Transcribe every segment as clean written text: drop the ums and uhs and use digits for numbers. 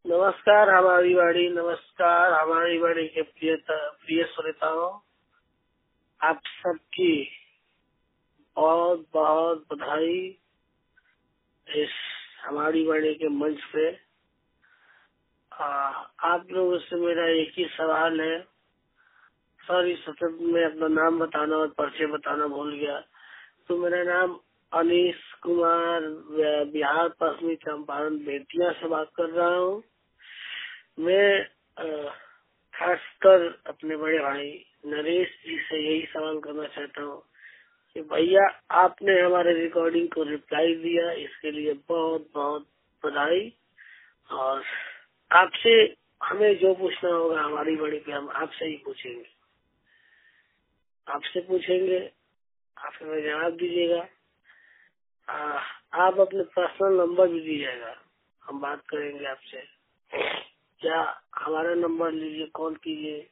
नमस्कार हमारी वाणी के प्रिय श्रोताओं, आप सबकी बहुत बहुत बधाई। इस हमारी वाणी के मंच पे आप लोगों से मेरा एक ही सवाल है। सॉरी, सतत में अपना नाम बताना और परिचय बताना भूल गया। तो मेरा नाम अनीश कुमार, बिहार पश्चिमी चंपारण बेतिया से बात कर रहा हूँ। मैं खासकर अपने बड़े भाई नरेश जी से यही सवाल करना चाहता हूँ कि भैया, आपने हमारे रिकॉर्डिंग को रिप्लाई दिया, इसके लिए बहुत बहुत बधाई। और आपसे हमें जो पूछना होगा हमारी बड़ी पे हम आपसे ही पूछेंगे, आप हमें जवाब दीजिएगा। आप अपने पर्सनल नंबर भी दीजिएगा, हम बात करेंगे आपसे। क्या हमारा नंबर लीजिए, कॉल कीजिए।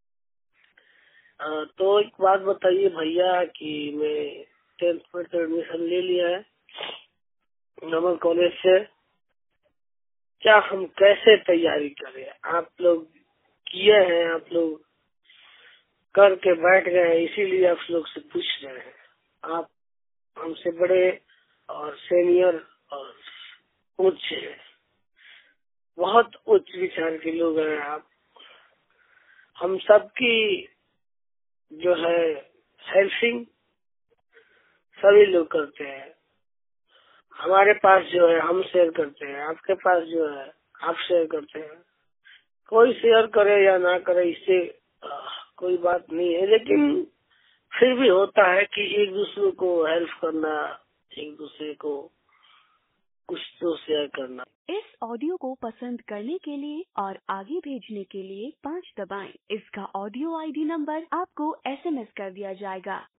तो एक बात बताइए भैया कि मैं 10th में तो एडमिशन ले लिया है नॉर्मल कॉलेज से। क्या हम कैसे तैयारी करें? आप लोग किए हैं, आप लोग करके बैठ गए हैं, इसीलिए आप लोग से पूछ रहे हैं। आप हमसे बड़े और सीनियर और उच्च हैं, बहुत उच्च विचार के लोग हैं आप। हम सबकी जो है हेल्पिंग सभी लोग करते हैं। हमारे पास जो है हम शेयर करते हैं, आपके पास जो है आप शेयर करते हैं। कोई शेयर करे या ना करे, इससे कोई बात नहीं है, लेकिन फिर भी होता है कि एक दूसरे को हेल्प करना, एक दूसरे को कुछ तो शेयर करना। इस ऑडियो को पसंद करने के लिए और आगे भेजने के लिए 5 दबाएं। इसका ऑडियो आईडी नंबर आपको SMS कर दिया जाएगा।